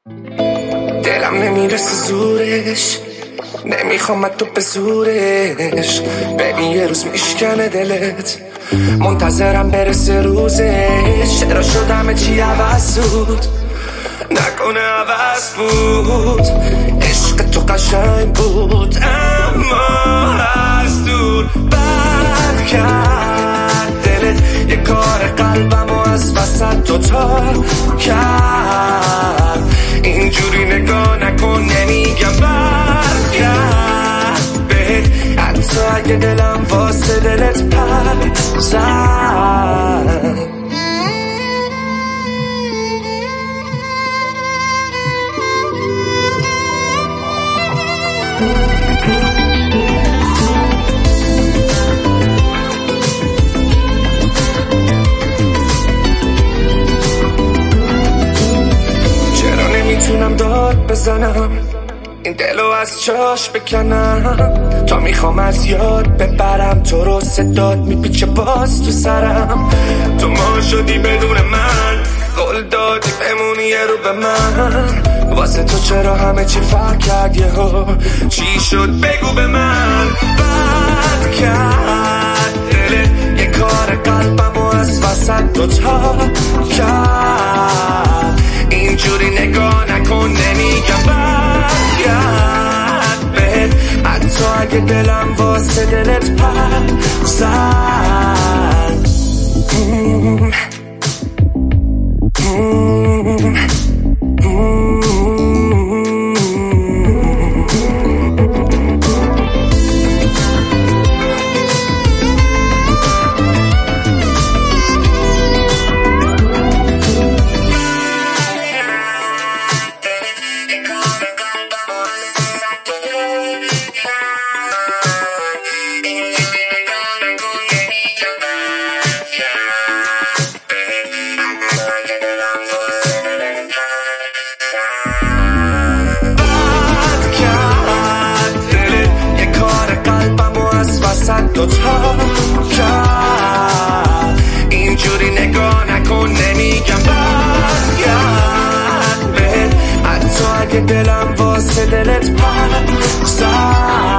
دلم نمیرسه زورش، نمیخوام تو به زورش. ببین یه روز میشکنه دلت، منتظرم برسه روزش. چرا شدم چی عوض بود، نکنه عوض بود. عشق تو قشنگ بود اما از دور بد کرد دلت. یه کار قلبمو از وسط دوتا کرد. اینجوری نگاه نکن، نمیگم برگرد بهت، حتی اگه دلم واسه دلت پر زد. چرا نمیتونم داد بزنم، این دلو از جاش بکنم. تا میخوام از یاد ببرم تو رو، صدات میپیچه باز تو سرم. تو ما شدی بدون من، قول دادی بمونی یه رو به من. واسه تو چرا همه چی فرق کرد یهو، چی شد بگو به من. بد کرد دلت، یه کار قلبمو از وسط دوتا کرد. اینجوری نگاه نکن، نمیگم برگرد بهت، حتی اگه دلم واسه دلت پر زد. دوتا کرد. اینجوری نگاه نکن، نمیگم برگرد بهت، حتی اگه دلم واسه دلت پر زد.